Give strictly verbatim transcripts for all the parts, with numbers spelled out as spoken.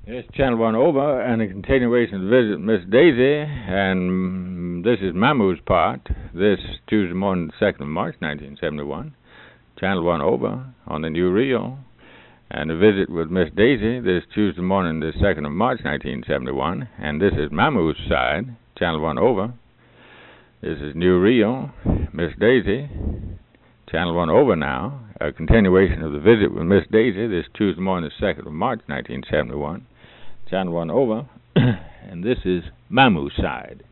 It's Channel One over, and a continuation of the visit with Miss Daisy, and this is Mamu's part. This Tuesday morning, the second of March, nineteen seventy-one. Channel One over on the New Rio, and a visit with Miss Daisy this Tuesday morning, the second of March, nineteen seventy-one. And this is Mamu's side, Channel One over. This is New Rio, Miss Daisy. Channel One over now. A continuation of the visit with Miss Daisy this Tuesday morning, the second of March, nineteen seventy-one. Channel One over, and this is Mamu's side.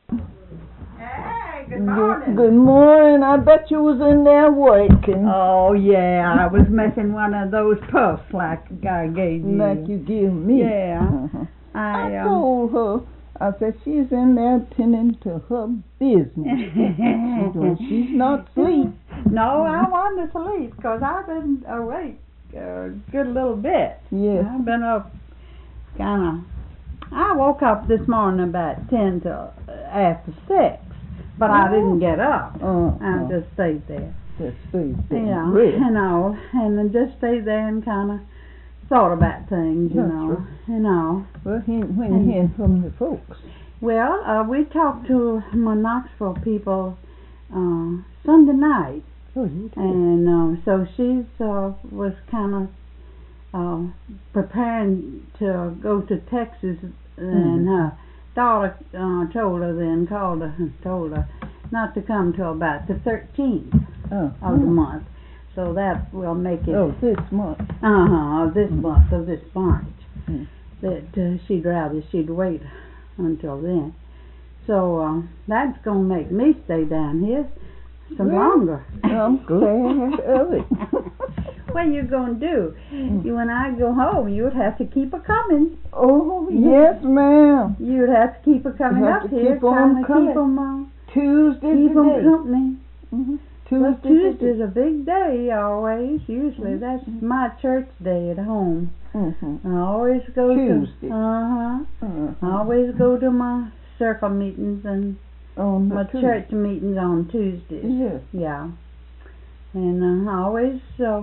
Hey, good morning. Good, good morning. I bet you was in there working. Oh, yeah, I was making one of those puffs like I gave you. Like you give me. Yeah. Uh-huh. I, I um, told her, I said, she's in there tending to her business. She's not asleep. No, I wanted to sleep because I've been awake a good little bit. Yes. I've been up kind of, I woke up this morning about ten to after six, but I didn't get up. Uh, I uh, just stayed there. just stayed there. Yeah, Rest. you know, and then just stayed there and kind of thought about things, you That's know, right. you know. Well, he, when you hearing from the folks? Well, uh, we talked to my Knoxville people uh, Sunday night, Oh, you did. and uh, so she's uh, was kind of uh, preparing to go to Texas, and Mhm. her daughter uh, told her then, called her and told her not to come till about the thirteenth Oh, of the oh. month. So that will make it, Oh, this month. uh-huh, this month of this March. Mm. That uh, she'd rather she'd wait until then. So uh, that's going to make me stay down here some Well, longer. I'm glad of it. What are you going to do? Mm. You, when I go home, you would have to keep her coming. Oh, yes, ma'am. You would have to keep her coming You have up to here, keep on trying to coming. keep them, uh, Tuesday keep 'em today. company. Mm-hmm. Well, Tuesday Tuesday's a big day always. Usually that's my church day at home. Mm-hmm. I always go Tuesday. to uh-huh. Uh-huh. I always go to my circle meetings and On the my Tuesday. church meetings on Tuesdays. Yes. Yeah. And uh, I always uh,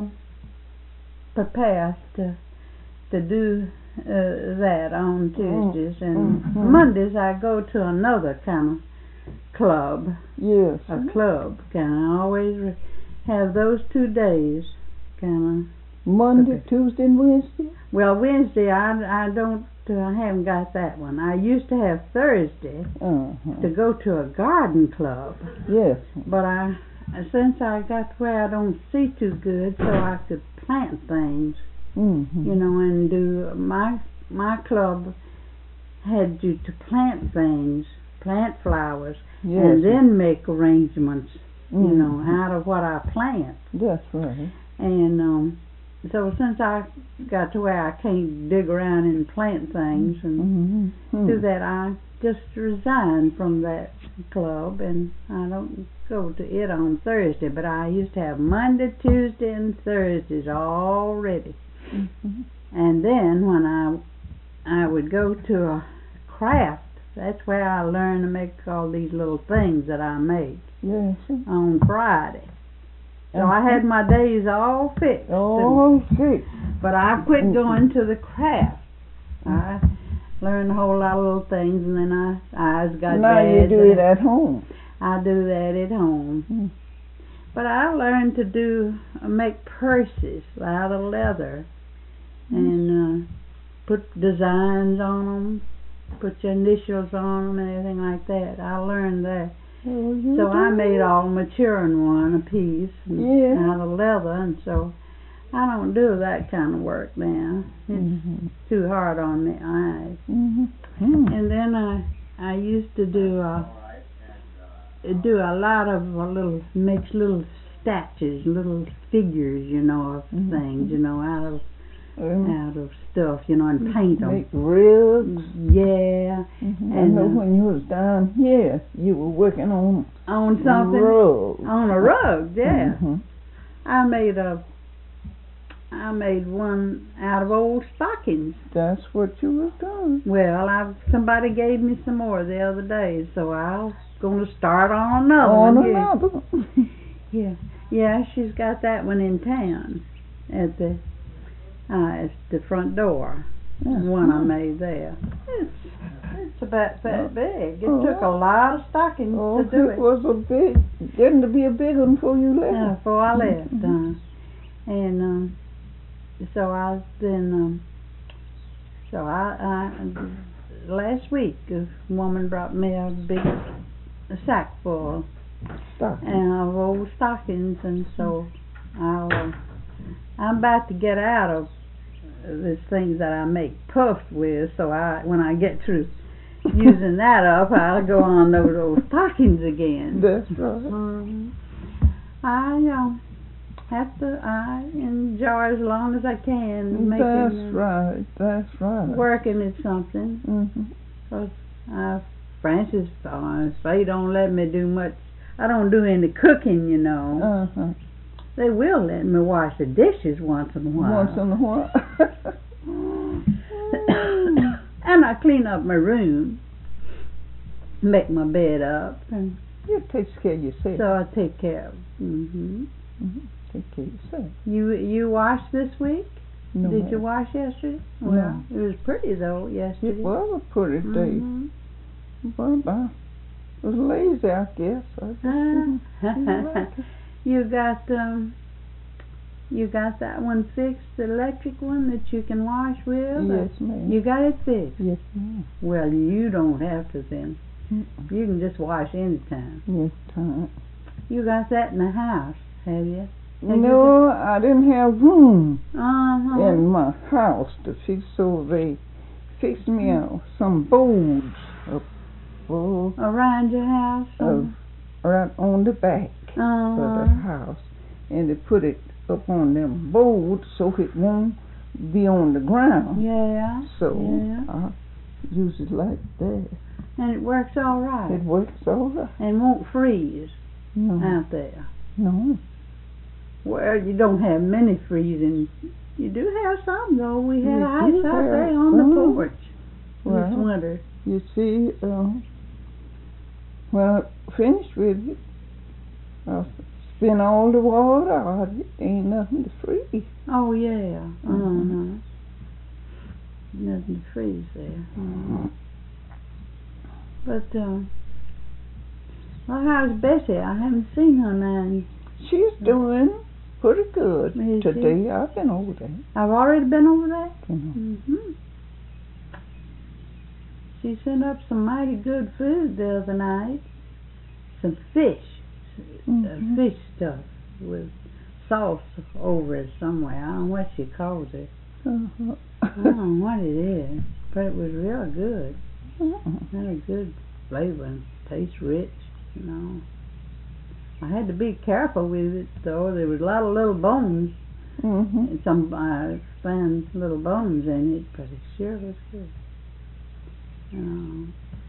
prepare to to do uh, that on Tuesdays. And Mhm. Mondays I go to another kind of club, Yes. a club. Kind of I always re- have those two days. Kind Monday, Okay. Tuesday, and Wednesday? of. Well, Wednesday I I don't. Uh, I haven't got that one. I used to have Thursday Uh-huh. to go to a garden club. Yes. But I, since I got where I don't see too good, so I could plant things, Mm-hmm. you know, and do my my club had you to plant things, plant flowers, Yes. and then make arrangements, you know, Mhm. out of what I plant. That's right. And um, so since I got to where I can't dig around and plant things and Mm-hmm. do that, I just resigned from that club, and I don't go to it on Thursday, but I used to have Monday, Tuesday, and Thursdays all ready. Mm-hmm. And then when I I would go to a craft, that's where I learned to make all these little things that I make Yes. on Friday. So I had my days all fixed. Oh, okay. But I quit Mhm. going to the craft. I learned a whole lot of little things, and then I I got Now you bad do that it at home. I do that at home. Mm. But I learned to do uh, make purses out of leather and uh, put designs on them, put your initials on them and everything like that. I learned that. Oh, you So I do? made all maturing one a piece and Yeah. out of leather, and so I don't do that kind of work now. It's Mhm. too hard on my eyes. Mhm. Mm. And then I I used to do uh, do a lot of uh, little makes little statues, little figures, you know, of Mhm. things, you know, out of Um, out of stuff, you know, and paint them. Make rugs. Yeah, Mhm. I And, know uh, when you was down here, you were working on on something rugs. on a rug. Yeah, Mhm. I made a I made one out of old stockings. That's what you was doing. Well, I somebody gave me some more the other day, so I'm going to start on another On one. here. another one. Yeah, yeah, she's got that one in town at the uh, at the front door. Yeah. One I made there. It's it's about that big. It Oh. took a lot of stockings Oh, to do it it. was a big, getting to be a big one before you left. Yeah, before I left. Mhm. Uh, and um, so I then um, so I, I last week a woman brought me a big sack full Stop. and of old stockings, and so I'll uh, I'm about to get out of these things that I make puffs with. So I when I get through using that up, I'll go on those old stockings again. That's right. Um, I uh, have to I enjoy as long as I can making That's uh, right. That's right. working at something. Mhm. Cause uh, Francis, uh, they don't let me do much. I don't do any cooking, you know. Uh huh. They will let me wash the dishes once in a while. Once in a while. And I clean up my room, make my bed up, and You take care of yourself. so I take care of. Mhm. Mhm. Take care of yourself. You you washed this week? No, Did you wash yesterday? No. Well, it was pretty though yesterday. It was a pretty day. Mhm. But I was lazy, I guess. I just didn't feel like it. You got um, you got that one fixed, the electric one that you can wash with? Yes, ma'am. You got it fixed? Yes, ma'am. Well, you don't have to then. Mm-mm. You can just wash anytime. Yes, time. You got that in the house, have you? Have No, I didn't have room Uh-huh. in my house to fix, so they fixed me out some boards up oh, Around your house? uh, right on the back of the Uh-huh. house, and they put it up on them boards so it won't be on the ground. Yeah. So Yeah. I use it like that. And it works all right. It works all right. And won't freeze No, out there. no. Well, you don't have many freezing. You do have some, though. We had We ice do out have there on the some. porch this Well, winter. you see, uh, when I finished with it, I spent all the water out of it. Ain't nothing to freeze. Oh, yeah. Uh-huh. Mhm. Nothing to freeze there. Uh-huh. But, uh, well, how's Bessie? I haven't seen her now. She's doing pretty good. Is she? Today I've been over there. I've already been over there? You know. Mm-hmm. She sent up some mighty good food the other night. Some fish. Mhm. Uh, fish stuff with sauce over it somewhere. I don't know what she calls it. Uh-huh. I don't know what it is. But it was real good. Uh-uh. Had a good flavor and tastes rich, you know. I had to be careful with it though. There was a lot of little bones. Mhm. And some I found little bones in it, but it sure was good. Um,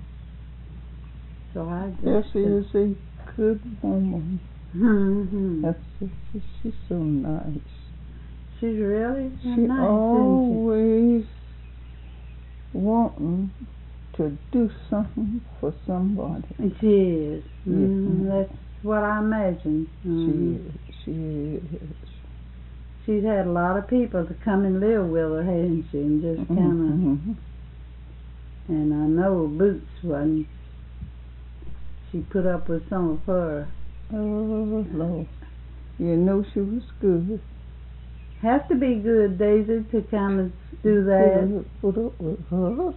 so I Yes, just she is a good woman. hmm That's she, she's so nice. She's really She nice, isn't always wanting to do something for somebody. she? She is. Yes. Mm, that's what I imagine. Mhm. She is. She is. She's had a lot of people to come and live with her, hasn't she? And just kind of. Mm-hmm. And I know Boots wasn't. She put up with some of her. Oh, Lord. You know she was good. Have to be good, Daisy, to kind of do that. Put up with her.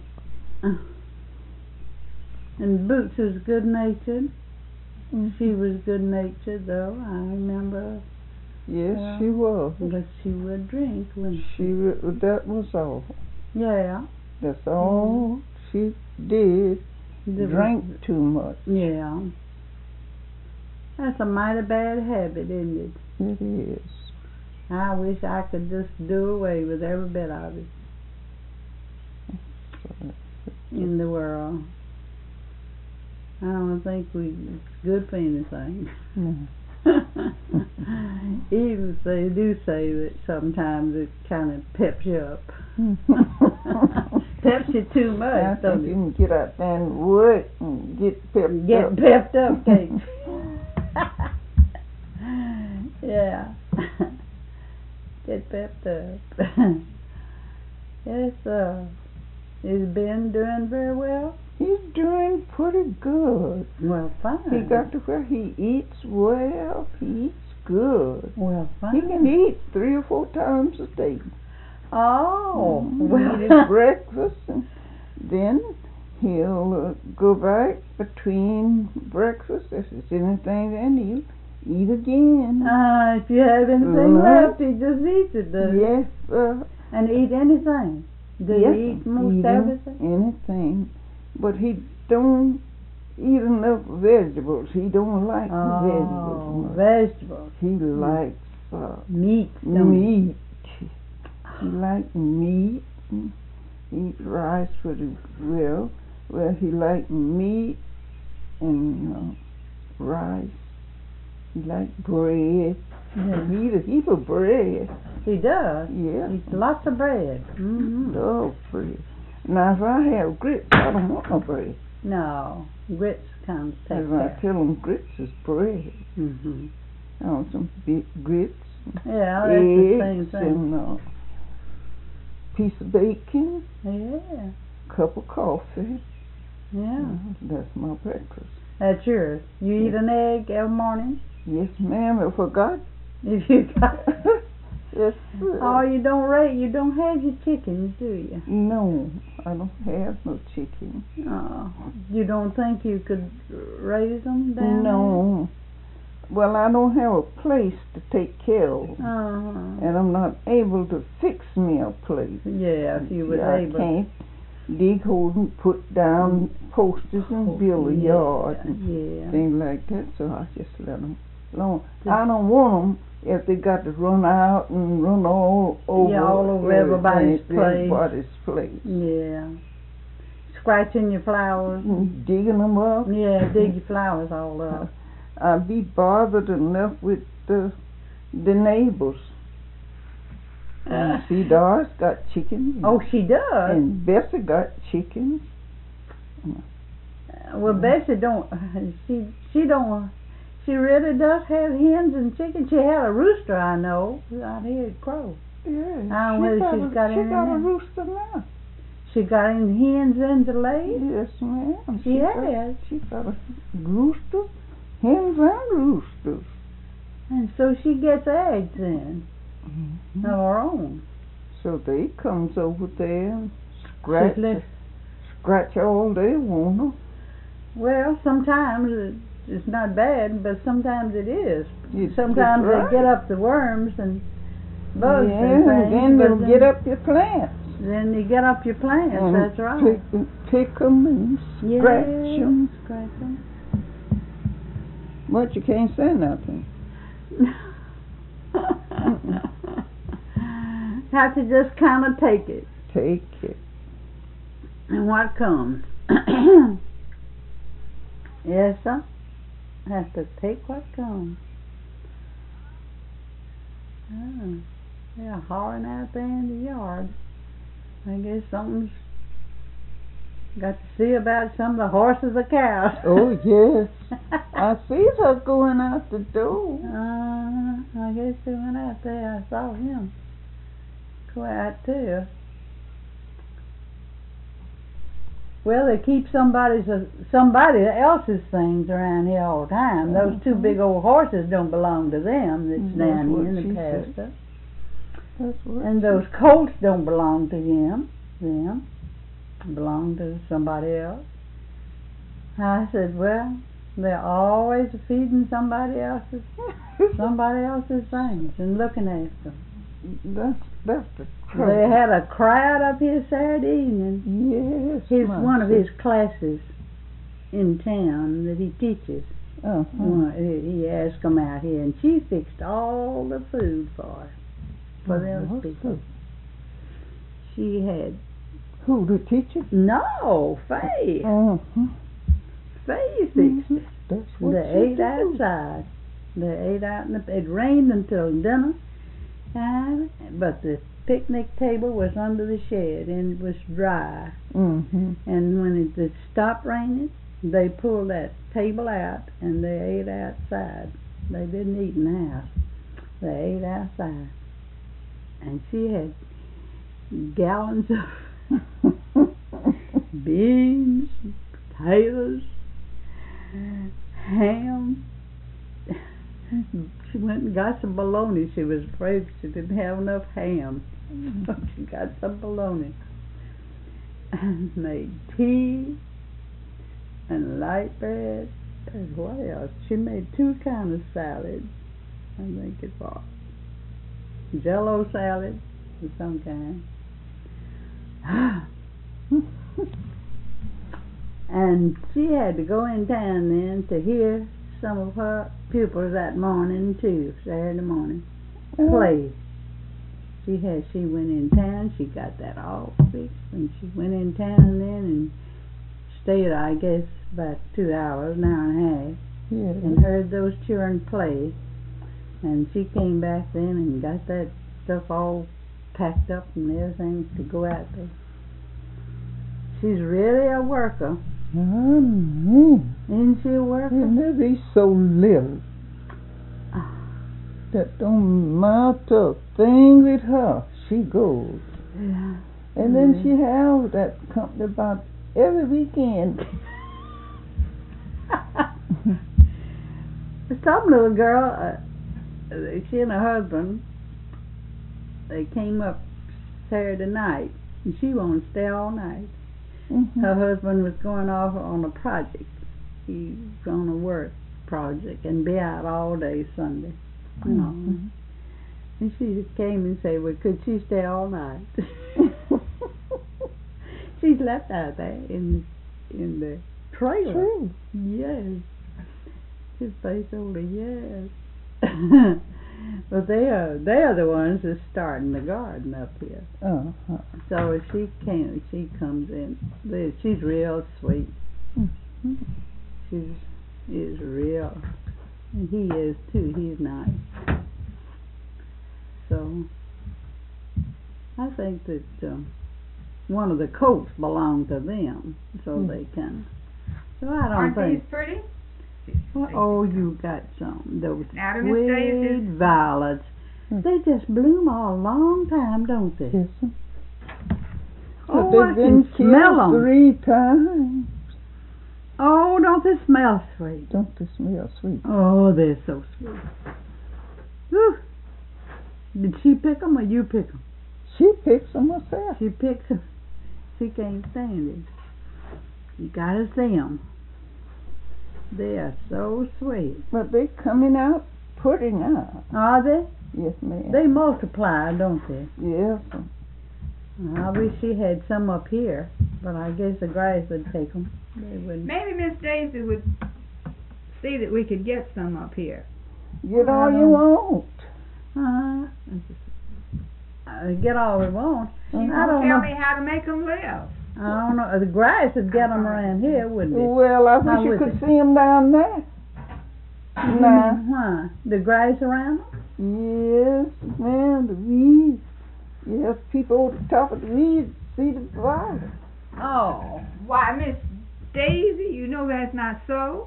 And Boots was good natured. Mm-hmm. She was good natured, though. I remember. Yes, Yeah. she was. But she would drink when She wa- that was all. Yeah. That's all she did. The- Drank too much. Yeah. That's a mighty bad habit, isn't it? It is. I wish I could just do away with every bit of it in the world. I don't think we it's good for anything. No. Even if they do say that sometimes it kind of peps you up. Peps you too much, I don't think you it? can get out there and work and get pepped Get up. pepped up, Kate. Yeah. Get pepped up. Yes, uh, is Ben doing very well? He's doing pretty good. Well, fine. He got to where he eats well. He eats good. Well, fine. He can eat three or four times a day. Oh, Mm, well. He eat his breakfast, and then he'll uh, go back between breakfast. If there's anything, then he'll eat again. Uh, if you have anything Right. left, he just eats it, does he? Yes, uh, And eat anything. Does yes, he eat most eat everything? anything, but he don't eat enough vegetables. He don't like Oh, vegetables much. vegetables. He likes uh, Meat. don't he? meat. He likes meat. And eat rice pretty well. Well, he likes meat and uh, rice. He likes bread. Yeah. He eat a heap of bread. He does. Yeah. Eats lots of bread. Mm-hmm. Love bread. Now, if I have grits, I don't want no bread. No, grits kind of take If I care. tell them grits is bread. Mm-hmm. I want some big grits, Yeah, that's the same eggs, thing. and a uh, piece of bacon, Yeah, cup of coffee. yeah. Uh, that's my breakfast. That's yours. You eat an egg every morning? Yes, ma'am. I forgot. If you got Yes, sir. Oh, you don't raise, you don't have your chickens, do you? No, I don't have no chicken. Oh, you don't think you could raise them down No. Well, I don't have a place to take care of them. there? Uh-huh. And I'm not able to fix me a place. Yeah, if you was I able. can't dig holes and put down posters and build a yeah, yard and yeah. things like that, so I just let them alone. I don't want them if they got to run out and run all over, Yeah, all over everybody's everything, place. everybody's place. Yeah. Scratching your flowers. And digging them up. Yeah, dig your flowers all up. I'd be bothered enough with the the neighbors. And see, Doris got chickens. Oh, she does? And Bessie got chickens. Well, Bessie don't, she, she don't, she really does have hens and chickens. She had a rooster, I know, out here at Crow. Yeah. I don't know whether she's a, got she any got a now. rooster now. She got any hens in to lay? Yes, ma'am. She got, has. She got a rooster, hens and roosters. And so she gets eggs in, Mm-hmm. of her own. So they comes over there and scratch, Let- scratch all they want. Well, sometimes it, it's not bad, but sometimes it is. It's Sometimes right. they get up the worms and bugs Yeah, and things. and then but they'll get up your plants. Then you get up your plants, and that's right. Pick, pick them and Yeah, scratch them. scratch them. But you can't say nothing. Have to just kind of take it. Take it. And what comes. Yes, sir. Have to take what comes. Oh, yeah, hollering out there in the yard. I guess something's got to see about some of the horses or cows. Oh, yes. I see her going out the door. Uh, I guess he went out there. I saw him go out too. Well, they keep somebody's uh, somebody else's things around here all the time. Those two big old horses don't belong to them. That's That's down what here in she the said. pasture. That's what And those colts don't belong to them. Them belong to somebody else. I said, well, they're always feeding somebody else's somebody else's things and looking after them. That's, that's the trouble. They had a crowd up here Saturday evening. Yes. His my one of his sister. classes in town that he teaches. Uh-huh. One, he he asked them out here, and she fixed all the food for her, for Oh, those what's people. that? She had Who, the teacher? no Faye. Uh-huh. Faye fixed it. That's what They she ate do. outside. They ate out, in the, it rained until dinner time, but the picnic table was under the shed and it was dry. Mm-hmm. And when it, it stopped raining, they pulled that table out and they ate outside. They didn't eat in the house. They ate outside. And she had gallons of beans, potatoes, ham. She went and got some bologna. She was afraid she didn't have enough ham. So she got some bologna. And made tea and light bread. And what else? She made two kinds of salads. I think it was Jello salad of some kind. And she had to go in town then to hear some of her pupils that morning too, Saturday morning, play. She had she went in town. She got that all fixed, and she went in town then and stayed, I guess, about two hours, an hour and a half, Yeah. and heard those children play. And she came back then and got that stuff all packed up and everything to go out there. She's really a worker. Amen. Isn't she a worker? And they be so little that don't amount to a thing with her. She goes. Yeah. And then she have that company about every weekend. Some little girl, uh, she and her husband, they came up Saturday night, and she wanted to stay all night. Mm-hmm. Her husband was going off on a project. He was on a work project and be out all day Sunday. You know. Mm-hmm. And she came and said, well, could she stay all night? She slept out there in in the trailer. True. Yes. His face over yes. But they are they are the ones that's starting the garden up here. Uh-huh. So if she came, she comes in. they- She's real sweet. Mm-hmm. She's is real, and he is too. He's nice. So I think that um, one of the coats belong to them, so Mm. they can. So I don't Aren't think. these pretty? Well, oh, you got some those Now, to Miss Daisy. sweet violets. Mm. They just bloom all long time, don't they? Yes, sir. Oh, But I they've been can smell killed 'em. three times. Oh, don't they smell sweet? Don't they smell sweet? Oh, they're so sweet. Whew. Did she pick 'em or you pick 'em? She picks them herself. She picks 'em. She can't stand it. You gotta see 'em. They are so sweet. But they coming out, putting out. Are they? Yes, ma'am. They multiply, don't they? Yes, sir. I wish she had some up here, but I guess the grass would take 'em. They wouldn't. Maybe Miss Daisy would see that we could get some up here. Get all you want. Uh-huh. Uh, get all we want. She I won't don't tell know. me how to make them live. I don't know. The grass would get 'em around here, wouldn't it? Well, I How wish you would could they? see them down there. Nah. Why? The grass around 'em? Yes, ma'am, the weeds. You have people at the top of the weeds see the violet. Oh, why, Miss Daisy, you know that's not so.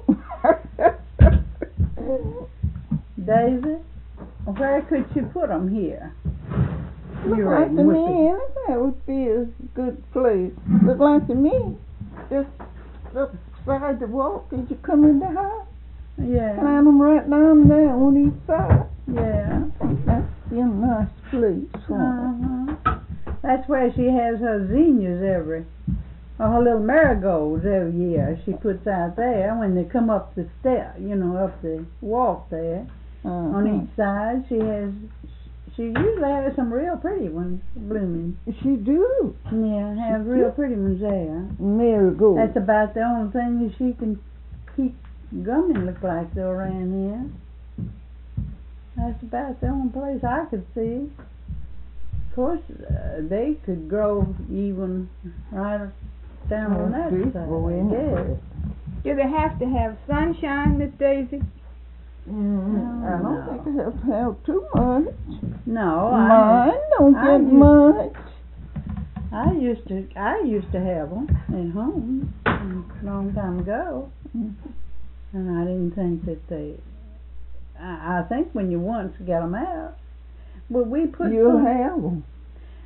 Daisy, where could you put 'em here? Look You like to reckon would me, be- anywhere would be a good place. Look like to me, just look side the walk as you come in the house. Yeah, Plant them right down there on each side. yeah. I think that'd be a nice place for 'em. Uh-huh. That's where she has her zinnias every, or her little marigolds every year. She puts out there when they come up the step, you know, up the walk there. On Uh-huh. each side, she has. She usually has some real pretty ones blooming. She do. Yeah, have real pretty ones there. Marigold. That's about the only thing that she can keep gumming, look like, though, around here. That's about the only place I could see. Of course, uh, they could grow even right down on that They side, go I anywhere. guess. Do they have to have sunshine, Miss Daisy? Mm, I don't No. think they have to have too much. No, Mine I don't I get used- much. I used to I used to have them at home a long time ago, and I didn't think that they. I, I think when you once get them out, well, we put You'll some, have them.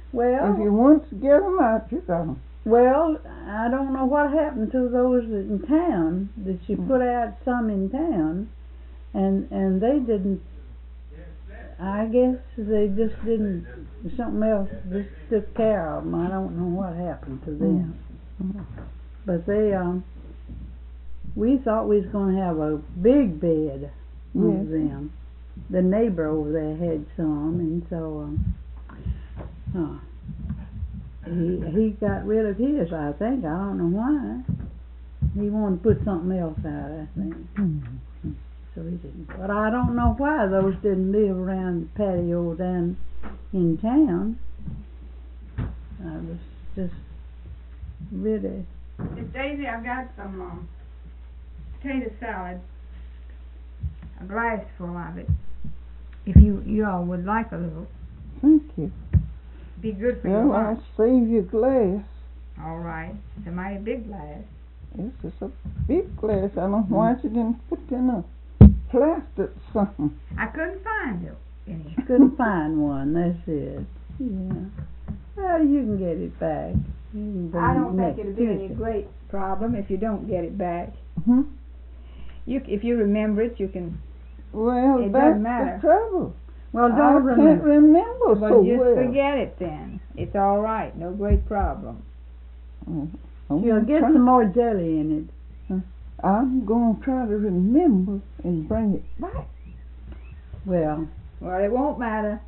Well, If you want to get them out, you got them. well, I don't know what happened to those in town. That she put out some in town, and and they didn't. I guess they just didn't. Something else just took care of them. I don't know what happened to them. Mm. But they um. We thought we was gonna have a big bed of Yes. them. The neighbor over there had some, and so um, uh, he he got rid of his. I think I don't know why. He wanted to put something else out. I think Mm. so he didn't. But I don't know why those didn't live around the patio down in town. I was just really. Miss Daisy, I've got some um, potato salad, a glass full of it. If you you all would like a little, Thank you. be good for your Well, I'll lunch. save you glass. All right, it's a mighty big glass. This is a big glass. I don't know why you didn't put in a plastic something. I couldn't find it any. Couldn't find one, that's it. Yeah. Well, you can get it back. You can bring I it don't think next it'll be any Tuesday. great problem if you don't get it back. Hmm? You, if you remember it, you can. Well, It that's doesn't matter. the trouble. Well, I don't can't remember. remember Well, so just well. forget it then. It's all right. No great problem. Mm, I'm You'll gonna get try- some more jelly in it. I'm going to try to remember and bring it back. Well, Well, it won't matter.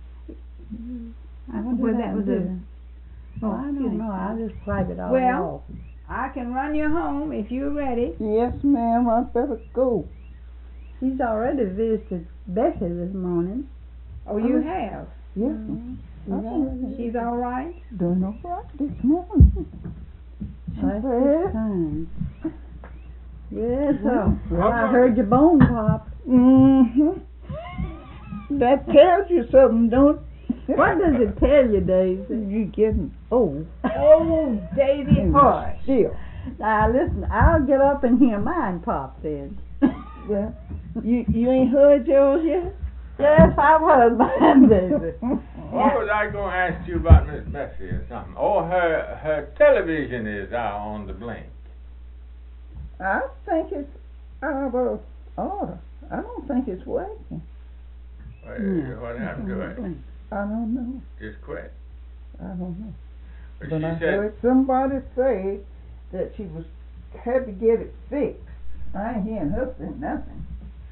I what Well, did that I was do? a- Well, I excuse don't me. know. I'll just wipe it all Well, off. I can run you home if you're ready. Yes, ma'am, I better go. She's already visited Bessie this morning. Oh, you Oh. have. Yes, Mhm. She's already She's all right. doing all right this morning. She That's said, fine. Yes, Yeah. sir. Well, I heard your bone pop. mm-hmm. That tells you something, don't it? What does it tell you, Daisy? You're getting old. Oh, Daisy, and hush. Still. Now listen, I'll get up and hear mine pop then. Yeah. You you ain't heard yours yet? Yes, I've heard mine, Daisy. What was I going to ask you about Miss Bessie or something? Oh, her her television is out on the blink. I think it's out of order. I don't think it's working. What, Yeah. what happened to it? I don't know. Just quit. I don't know. But But she I said, heard somebody say that she was had to get it fixed. I ain't hearing her say nothing.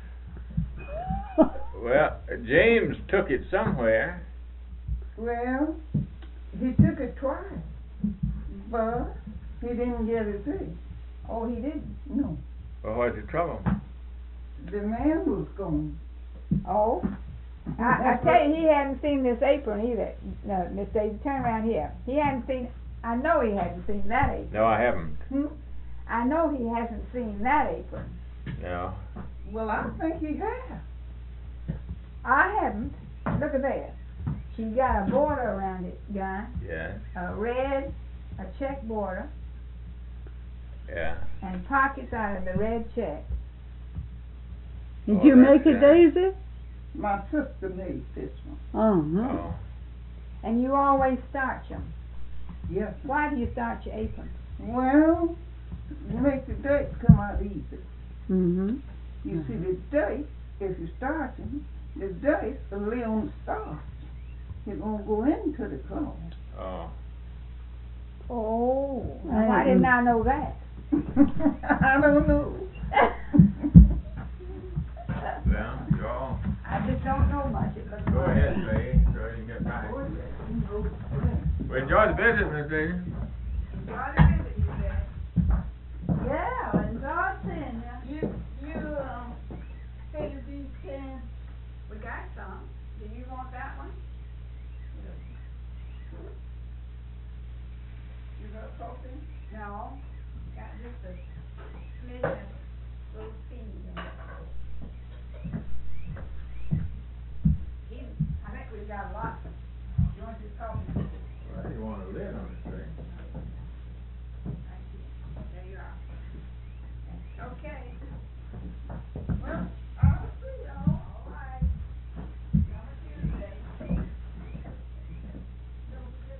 well, James took it somewhere. Well, he took it twice, but he didn't get it fixed. Oh, he didn't. No, Well, what's the trouble? the man was gone. Oh. I, I tell you, he hadn't seen this apron either. No, Miss Daisy, turn around here. He hadn't seen. I know he hadn't seen that apron. No, I haven't. Hmm? I know he hasn't seen that apron. No. Well, I think he has. I haven't. Look at that. She's got a border around it, guy. Yes. A red, a check border, Yeah. and pockets out of the red check. Did Oh, you that's make it, nice. Daisy? My sister made this one. Uh-huh. Oh. And you always starch them. Yes. Why do you starch your apron? Well, you make the dates come out easy. Mm-hmm. You see, the date, if you start them, the date will lay on the starch. It won't go into the cloth. Oh. Oh. I Now, why didn't I know that? I don't know. Well, you all I just don't know much. It looks go like- ahead, lady, so you can get back. Well, enjoy the visit, Miss Daisy. Yeah, and God send you. You, you, um, figured these ten. We got some. Do you want that one? You got something? No. Got just a smidgen of those seeds in it. He- I think we've got a lot. You want this coffee? Well, you want a lid on this thing. Thank you. There you are. Okay. Well, I'll see y'all. All right. Have a Tuesday. Don't forget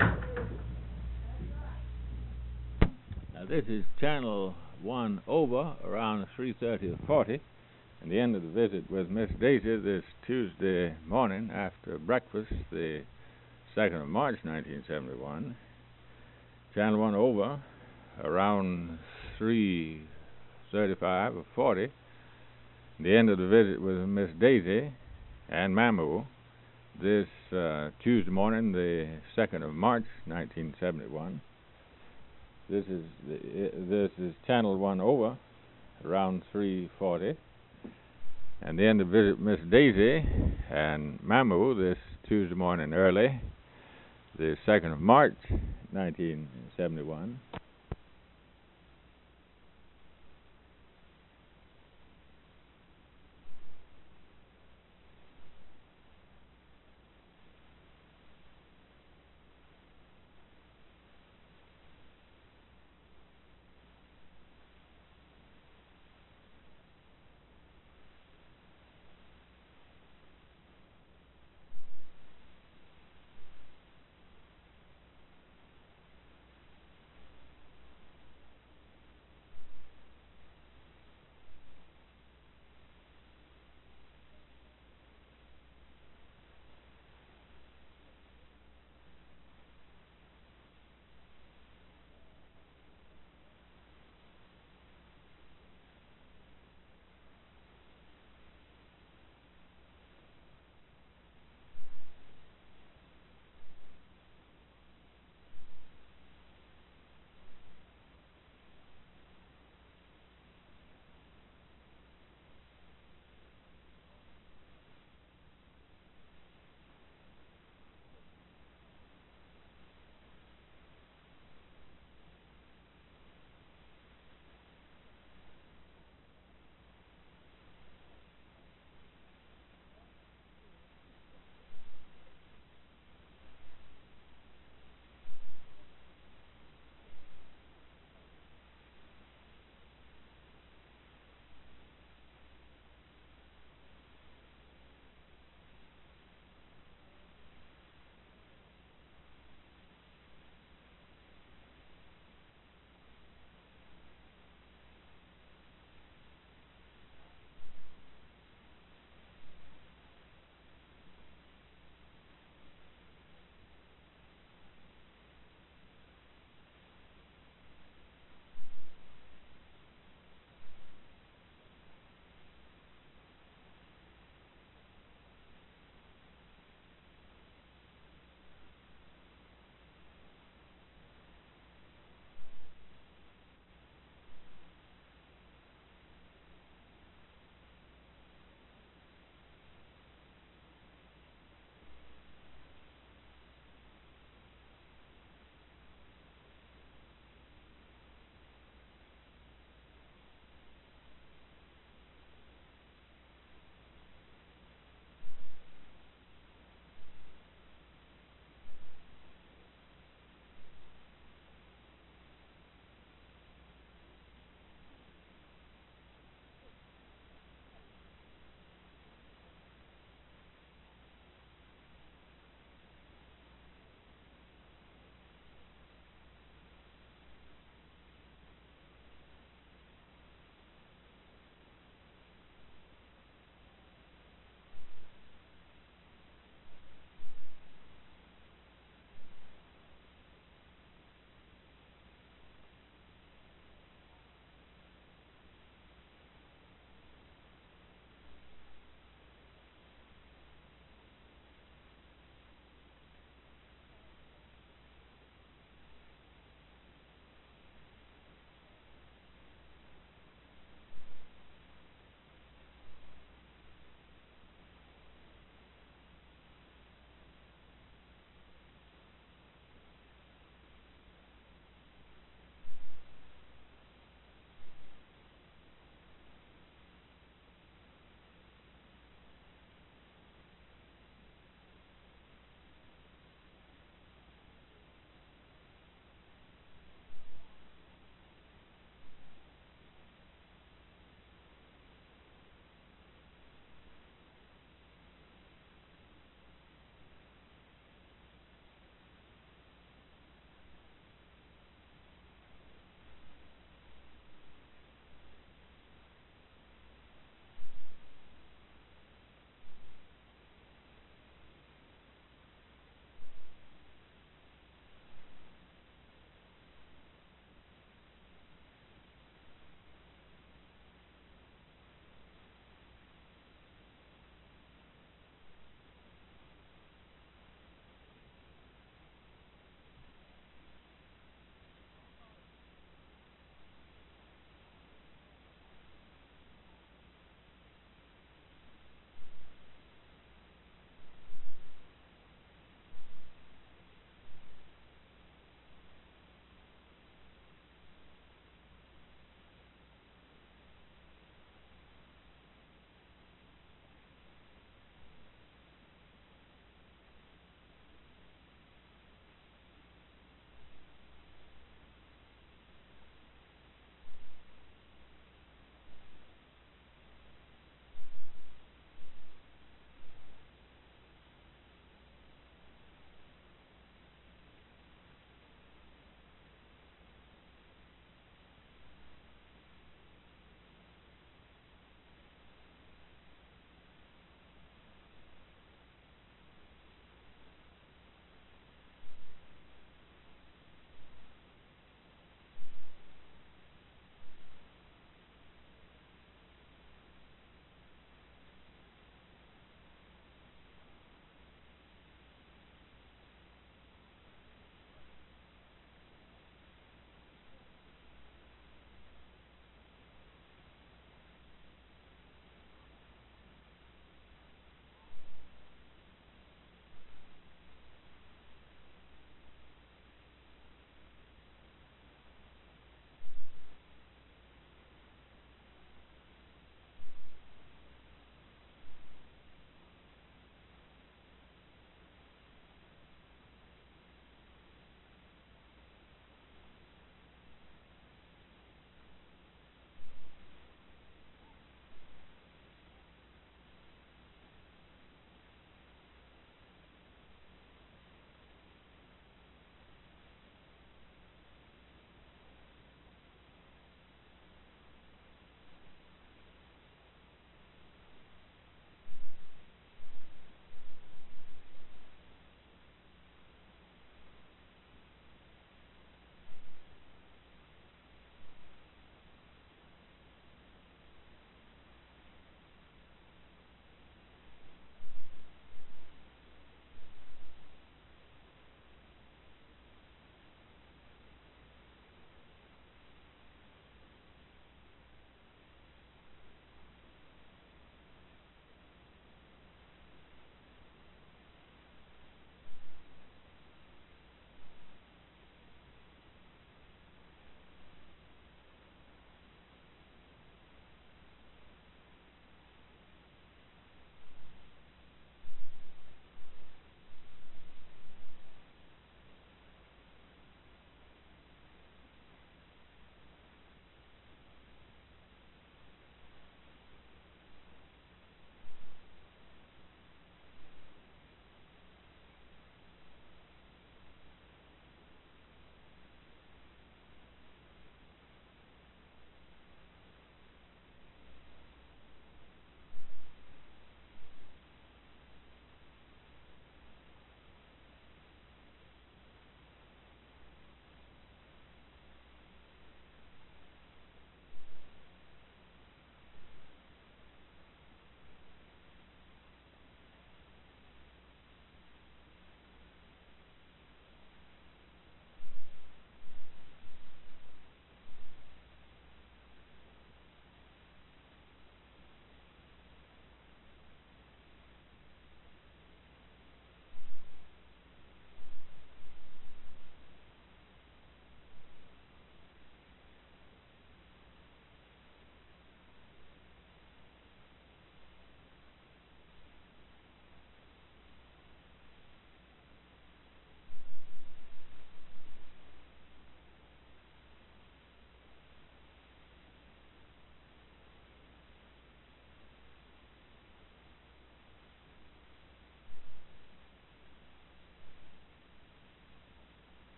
Uh, this is channel one over around three thirty or forty, and the end of the visit with Miss Daisy this Tuesday morning after breakfast, the second of March nineteen seventy-one. Channel one over around three thirty-five or forty, the end of the visit with Miss Daisy and Mamu this uh, Tuesday morning, the second of March nineteen seventy-one. This is the, uh, this is channel one over around three forty, and the end of the visit with Miss Daisy and Mamu this Tuesday morning early, the second of March nineteen seventy-one.